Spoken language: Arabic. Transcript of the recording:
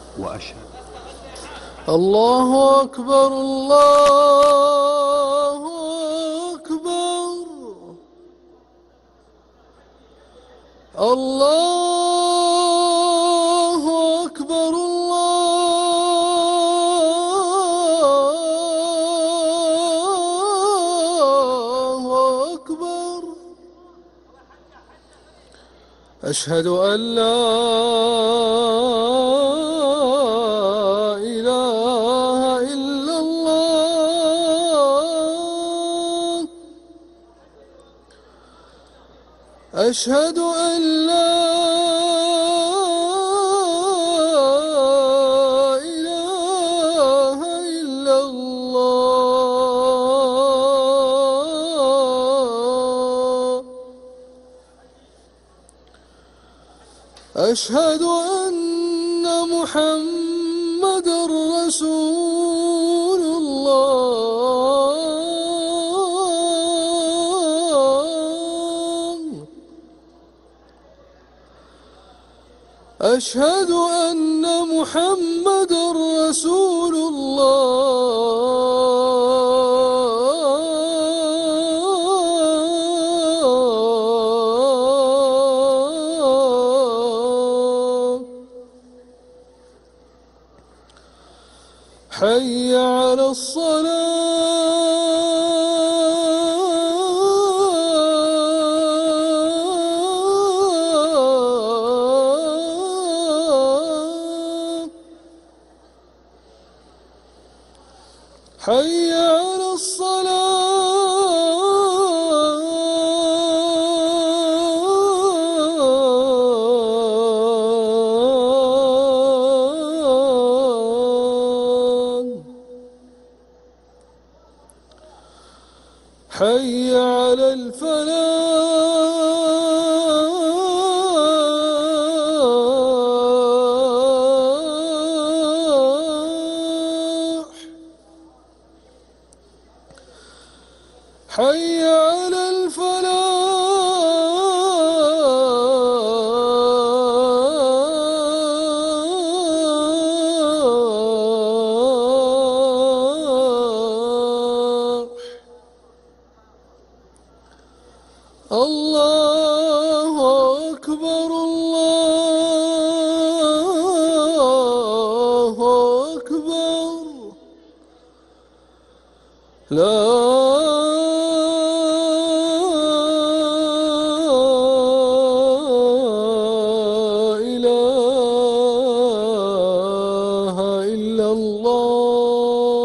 وأشهد الله أكبر الله أكبر الله أكبر الله أكبر أشهد أن لا إله إلا الله أشهد أن لا إله إلا الله أشهد أن محمدًا رسول الله أشهد أن محمدًا رسول الله حي على الصلاة حي على الصلاة حي على الفلاح حي على الفلاح الله أكبر الله أكبر لا إله إلا الله